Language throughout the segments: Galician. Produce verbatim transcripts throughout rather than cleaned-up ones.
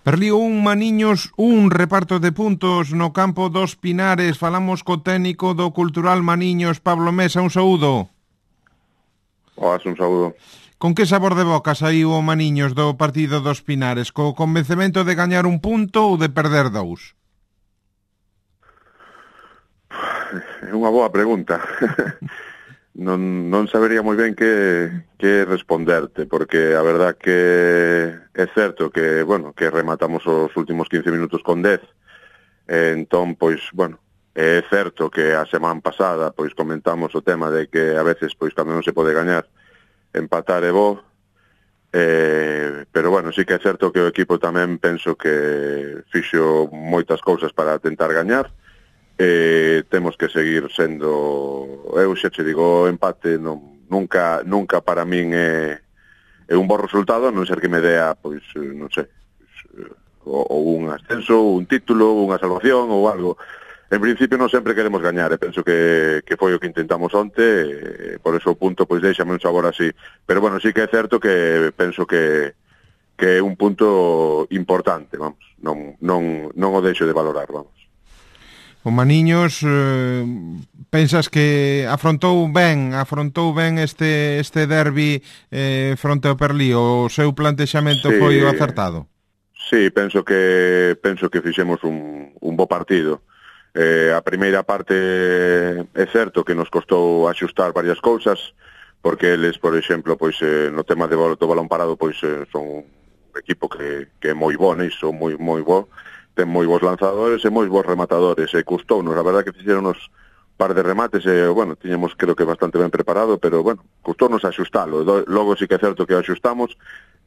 Perlío un, Maniños un, reparto de puntos no campo dos Pinares. Falamos co técnico do Cultural Maniños, Pablo Mesa, un saúdo. Oas, un saúdo. Con que sabor de boca saiu o Maniños do partido dos Pinares? Co convencemento de gañar un punto ou de perder dous? É unha boa pregunta. non, non sabería moi ben que, que responderte, porque a verdad que é certo que, bueno, que rematamos os últimos quince minutos con dez, e entón, pois, bueno, é certo que a semana pasada, pois, comentamos o tema de que a veces, pois, cando non se pode gañar, empatar é bo, eh, pero, bueno, sí que é certo que o equipo tamén penso que fixo moitas cousas para tentar gañar. Eh, temos que seguir sendo, eu xa che digo, o empate non, nunca nunca para min é, é un bo resultado, a non ser que me dea, pois, non sei, ou, ou un ascenso, un título, unha salvación ou algo. En principio non sempre queremos gañar, e penso que, que foi o que intentamos onte, e por eso o punto, pois, deixame un sabor así. Pero, bueno, sí que é certo que penso que que é un punto importante, vamos, non, non, non o deixo de valorar, vamos. O Maniños, eh, pensas que afrontou ben, afrontou ben este este derbi eh, fronte ao Perlío, o seu plantexamento sí, foi o acertado? Sí, penso que penso que fixemos un, un bo partido. Eh, a primeira parte é certo que nos costou axustar varias cousas, porque eles, por exemplo, pois eh, no tema de do balón parado, pois eh, son un equipo que, que é moi bo niso, moi moi bo. Ten moi bons lanzadores e moi bons rematadores, e custounos, a verdad que fixeron uns par de remates, e, bueno, tiñamos creo que bastante ben preparado, pero, bueno, custounos axustalo, logo sí que é certo que axustamos,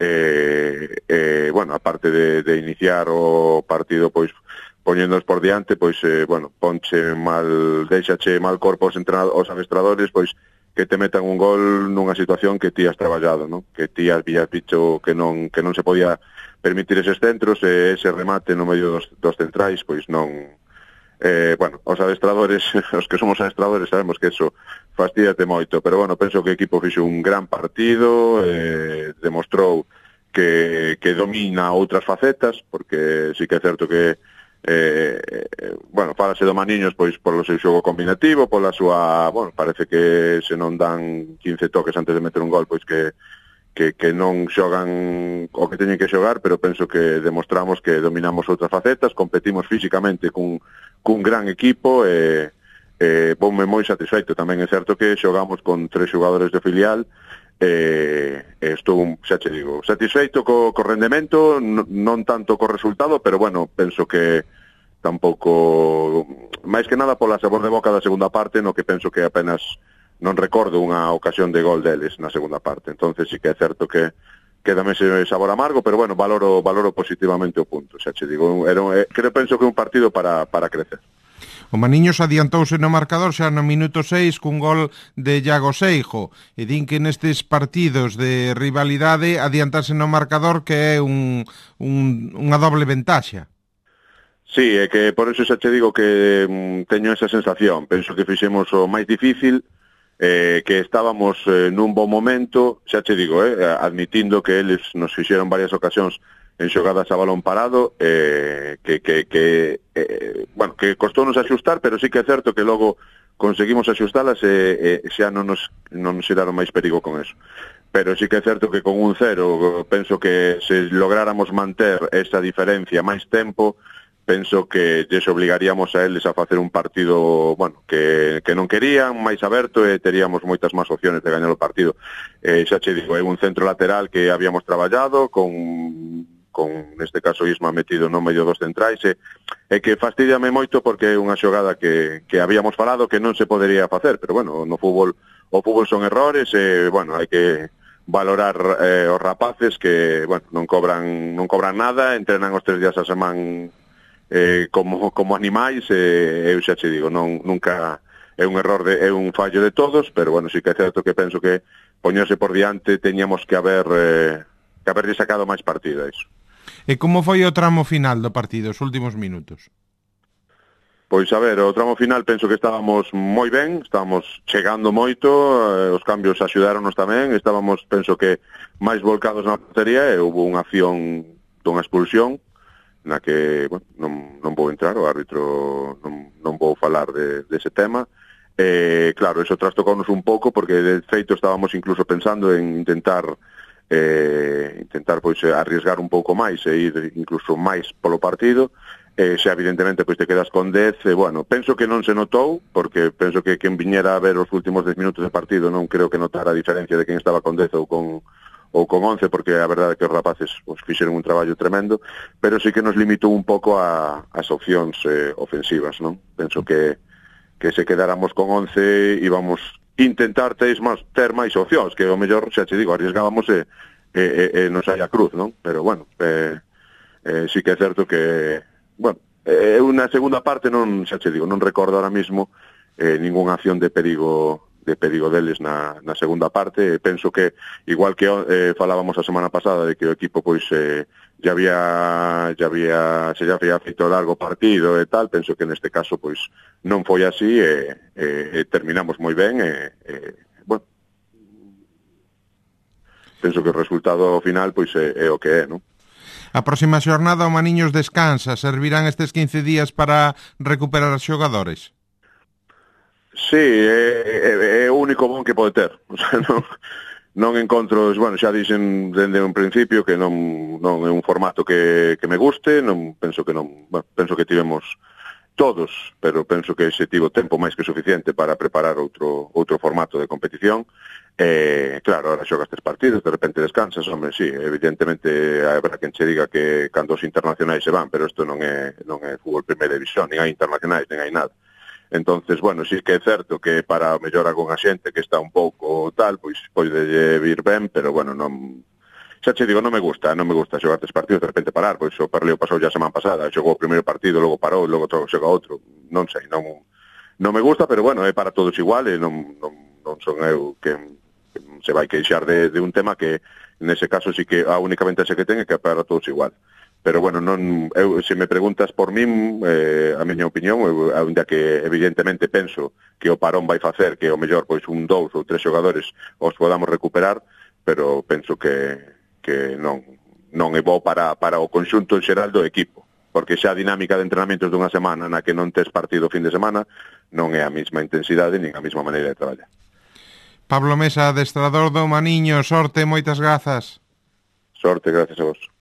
e, e bueno, aparte de, de iniciar o partido, pois, poñéndonos por diante, pois, eh, bueno, ponche mal, deixache mal corpo os, os adestradores, pois, que te metan un gol nunha situación que ti has traballado, ¿no? Que ti has dicho que non que non se podía permitir eses centros, e ese remate no medio dos, dos centrais, pois non... Eh, bueno, os adestradores, os que somos adestradores, sabemos que eso fastídate moito, pero, bueno, penso que o equipo fixo un gran partido, eh, demostrou que, que domina outras facetas, porque sí que é certo que Eh, eh, bueno, falase do Maniños pois polo seu xogo combinativo, pola súa, bueno, parece que se non dan quince toques antes de meter un gol, pois que que, que non xogan o que teñen que xogar, pero penso que demostramos que dominamos outras facetas, competimos físicamente cun, cun gran equipo, e eh, ponme moi satisfeito. Tamén é certo que xogamos con tres xogadores de filial, e eh, estou, xa che digo, satisfeito co, co rendemento, non tanto co resultado, pero, bueno, penso que tampouco, máis que nada pola sabor de boca da segunda parte, no que penso que apenas non recordo unha ocasión de gol deles na segunda parte. Entonces sí que é certo que quédame ese sabor amargo, pero, bueno, valoro valoro positivamente o punto, xa che digo, era, creo, penso que é un partido para, para crecer. O Maniños adiantouse no marcador xa no minuto seis cun gol de Iago Seijo, e din que nestes partidos de rivalidade adiantarse no marcador que é un, un, unha doble ventaxa. Sí, é que por eso xa te digo que mm, teño esa sensación. Penso que fixemos o máis difícil, eh, que estábamos eh, nun bon momento, xa te digo, eh, admitindo que eles nos fixeron varias ocasións en xogadas a balón parado, eh, que, que, que eh, bueno, que costounos axustar, pero sí que é certo que logo conseguimos axustalas e, e xa non nos, non nos xeraron máis perigo con eso. Pero sí que é certo que con un cero, penso que se lográramos manter esa diferencia máis tempo, penso que lles obligaríamos a eles a facer un partido, bueno, que, que non querían, máis aberto, e teríamos moitas máis opciones de gañar o partido. Eh, xa che digo, é un centro lateral que habíamos traballado con... con, neste caso, Isma metido no medio dos centrais, e, e que fastidiame moito porque é unha xogada que, que habíamos falado que non se podería facer, pero, bueno, no fútbol, o fútbol son errores, e, bueno, hai que valorar eh, os rapaces que, bueno, non cobran non cobran nada, entrenan os tres días a semana eh, como, como animais, e eu xa che digo, non, nunca é un error, de, é un fallo de todos, pero, bueno, sí que é certo que penso que poñerse por diante teñamos que haber eh, que haberlle sacado máis partido a iso. E como foi o tramo final do partido, os últimos minutos? Pois, a ver, o tramo final penso que estábamos moi ben, estábamos chegando moito, eh, os cambios axudáronos tamén, estábamos, penso que, máis volcados na portería, e houve unha acción dunha expulsión, na que, bueno, non, non vou entrar, o árbitro non, non vou falar de, dese tema. Eh, claro, eso trastocounos un pouco, porque de feito estábamos incluso pensando en intentar eh, intentar pois arriesgar un pouco máis e ir incluso máis polo partido. Eh, xa evidentemente pois te quedas con dez, e bueno, penso que non se notou, porque penso que quen viñera a ver os últimos dez minutos de partido non creo que notara a diferencia de quen estaba con dez ou con ou con once, porque a verdade é que os rapaces os fixeron un traballo tremendo, pero sí que nos limitou un pouco a, as opcións eh, ofensivas, non? Penso que que se quedáramos con once íbamos intentar ter máis, ter máis opcións, que o mellor, xa te digo, arriesgábamos e, e, e, e nos saia cruz, non? Pero bueno, eh, eh, sí que é certo que bueno, eh, unha segunda parte non, xa che digo, non recordo ahora mismo eh, ninguna acción de perigo de perigo deles na, na segunda parte. Penso que, igual que eh, falábamos a semana pasada de que o equipo pois eh, ya había, ya había se ya había feito largo partido e tal, penso que neste caso pois non foi así e, e, e terminamos moi ben e, e bueno, penso que o resultado final pois é, é o que é, non? A próxima xornada o Maniños descansa. Servirán estes quince días para recuperar os xogadores? Sí, é, é, é o único bon que pode ter. O sea, non, non encontro, bueno, xa dixen dende un principio que non, non é un formato que, que me guste, non penso que non, bueno, penso que tivemos todos, pero penso que se tivo tempo máis que suficiente para preparar outro outro formato de competición. Eh, claro, ahora xogas tres partidos, de repente descansas, hombre, sí, evidentemente habrá quen che diga que cando os internacionais se van, pero isto non é non é fútbol primeira división, nin hai internacionais, nin hai nada. Entonces, bueno, sí que é certo que para o mellor algunha xente que está un pouco tal, pois pode vir ben, pero bueno, non, xa che digo, non me gusta, non me gusta xogar tres partidos, de repente parar, pois o Perleo pasou ya a semana pasada, xogou o primeiro partido, logo parou, logo xoga outro, non sei, non non me gusta, pero bueno, é para todos igual, e non, non, non son eu que se vai queixar de, de un tema que nese caso sí que a única ventaxa que ten é que é para todos igual. Pero bueno, non, eu, se me preguntas por min, eh, a miña opinión, eu, ainda que evidentemente penso que o parón vai facer que o mellor pois un dous ou tres xogadores os podamos recuperar, pero penso que, que non, non é bo para, para o conxunto en xeral do equipo, porque xa a dinámica de entrenamentos dunha semana na que non tes partido fin de semana non é a mesma intensidade nin a mesma maneira de traballar. Pablo Mesa, adestrador do Maniño, sorte, moitas grazas. Sorte, gracias a vos.